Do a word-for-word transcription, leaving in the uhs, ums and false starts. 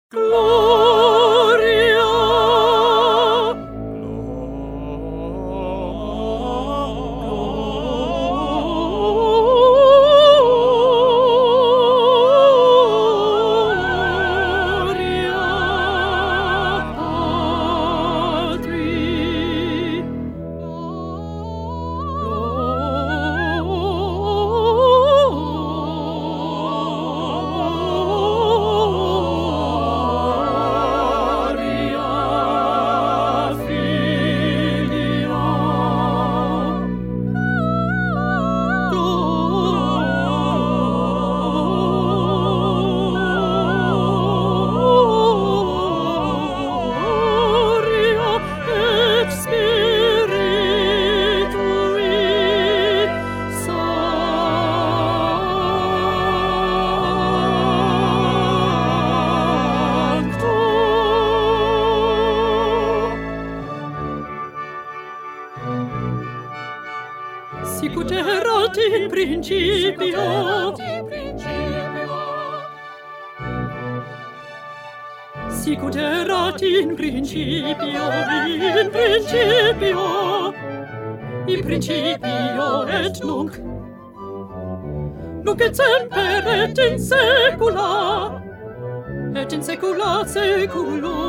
Gloria, sicut erat in principio, sicut erat in principio, in principio, in principio et nunc, nunc et semper et in saecula, et in saecula saeculorum.